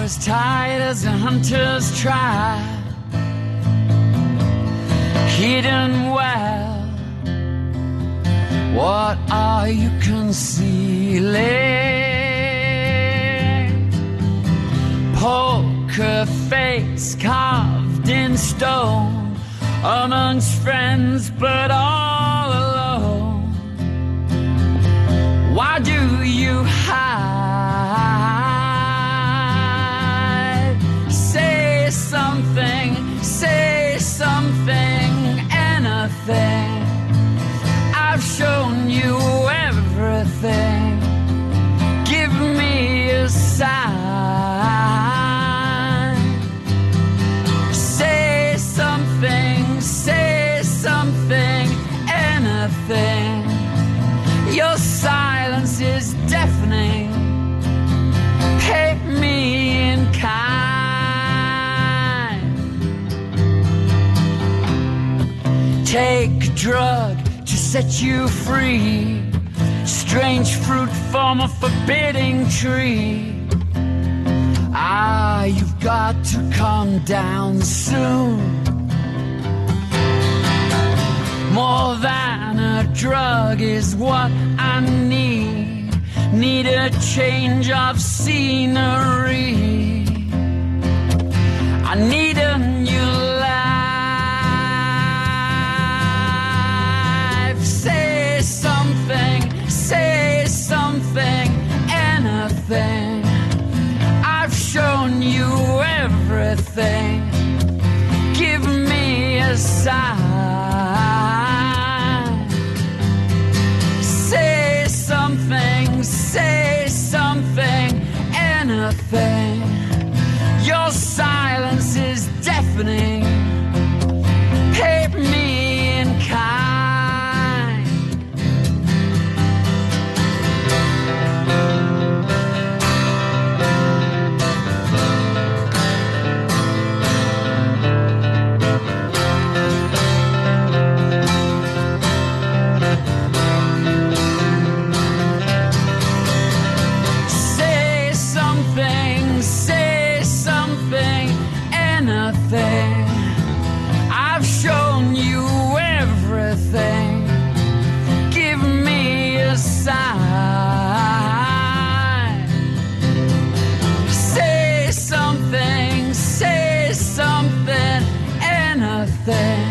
as tight as a hunter's trap, hidden well. What are you concealing? Poker face carved in stone, amongst friends but all alone. Why do you hide? Say something, anything. I've shown you everything. Give me a sign. Say something, anything. Your silence is deafening. Pay me in kind. Take a drug to set you free. Strange fruit from a forbidding tree. Ah, you've got to calm down soon. More than a drug is what I need. Need a change of scenery. I need a new life. Say something, anything. I've shown you everything. Give me a sign. Say something, anything. Your silence is deafening. Pay me in kind. I've shown you everything. Give me a sign. Say something, anything.